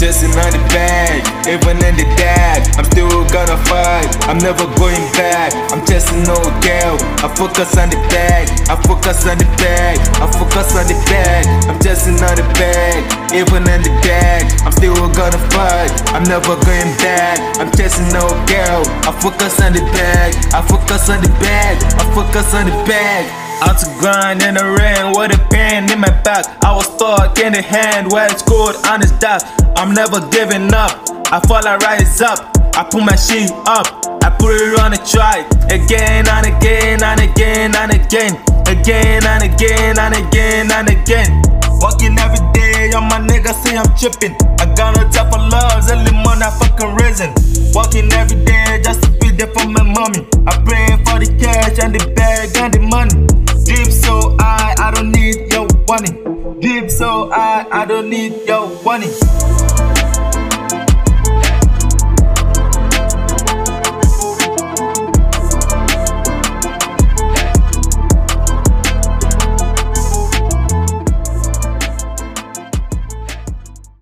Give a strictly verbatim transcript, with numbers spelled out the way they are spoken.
chasing on the bag, even in the dark, I'm still gonna fight, I'm never going back. I'm chasing no girl, I focus on the bag, I focus on the bag, I focus on the bag. I'm chasing on the bag, even in the dark, I'm still gonna fight, I'm never going back. I'm chasing no girl, I focus on the bag, I focus on the bag, I focus on the bag. Out to grind in the rain with a pain in my back. I was stuck in the hand where it's cold on the dust. I'm never giving up, I fall, I rise up, I put my shit up, I put it on the try. Again and again and again and again, again and again and again and again. Walking every day, all my niggas say I'm tripping. I got no time for love, early morning I fucking risen. Walking every day just to be there for my mommy. I pray for the cash and the bag and the money. Deep so high, I don't need your money. Deep so high, I don't need your money.